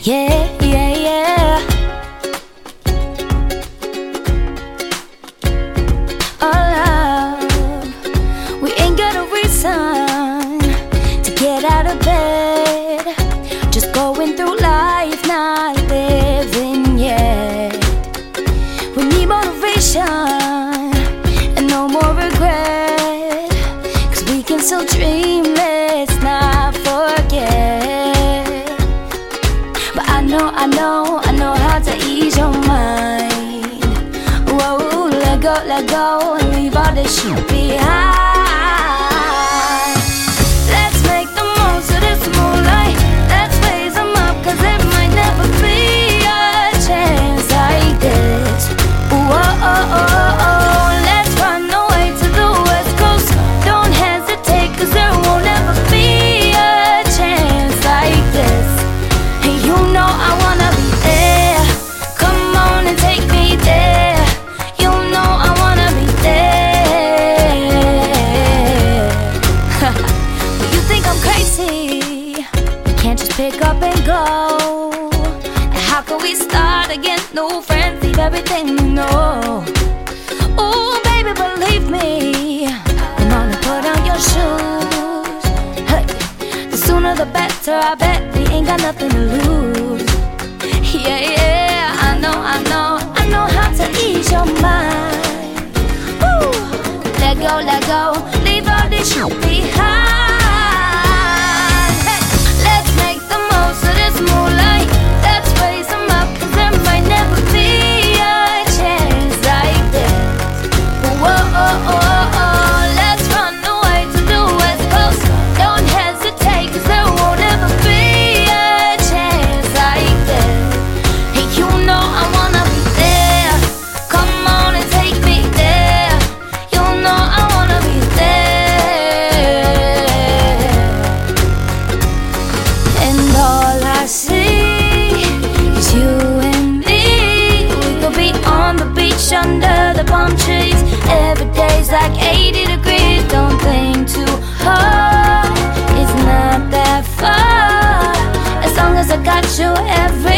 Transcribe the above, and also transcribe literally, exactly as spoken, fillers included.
Yeah, yeah, yeah. Oh love, we ain't got a reason to get out of bed. Just going through life, not living yet. We need motivation and no more regret, 'cause we can still dream, let's not forget. But I know, I know, I know how to ease your mind. Whoa, let go, let go, and leave all this shit behind. Let's make the most of this moonlight. Let's raise them up, 'cause it might never be a chance like this. Whoa, oh, oh, oh. Let's run away to the west coast. Don't hesitate, 'cause there won't ever be a chance like this. And you know I wanna be there. Come on and take me there. You know I wanna be there. But you think I'm crazy? You can't just pick up and go. And how can we start again? No friends, leave everything we know. Oh baby, believe me, come on and put on your shoes. Hey, the sooner the better, I bet we ain't got nothing to lose. Yeah, yeah, I know, I know, I know how to ease your mind. Woo. Let go, let go, leave all this shit behind. Hey, let's make the most of this moonlight. Let's raise them up, 'cause there might never be a chance like this. Whoa, oh, oh, oh. Let's run away to the west coast. Don't hesitate, 'cause there won't ever be a chance like this. Hey, you know I wanna be there. Come on and take me there. You know I wanna be there. And all I see is you and me. We could be on the beach under the palm trees. Every day's like eighty degrees. Don't think too hard, it's not that far. As long as I got you every